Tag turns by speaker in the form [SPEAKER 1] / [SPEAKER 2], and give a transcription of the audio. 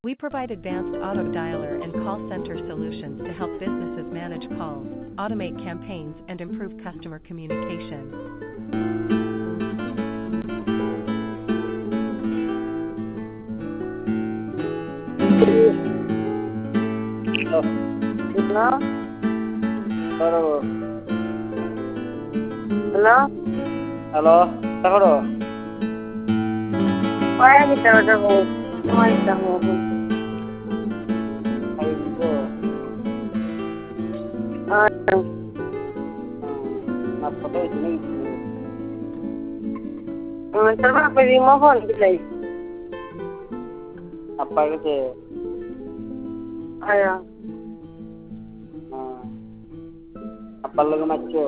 [SPEAKER 1] We provide advanced auto dialer and call center solutions to help businesses manage calls, automate campaigns, and improve customer communication.
[SPEAKER 2] Hello?
[SPEAKER 3] Hello.
[SPEAKER 2] Hello?
[SPEAKER 3] Hello. Hello.
[SPEAKER 2] Why are you telling me? Why are you telling me? चल मैं पे रिमो phone की लाई
[SPEAKER 3] apa gitu
[SPEAKER 2] आया
[SPEAKER 3] apa lagi maco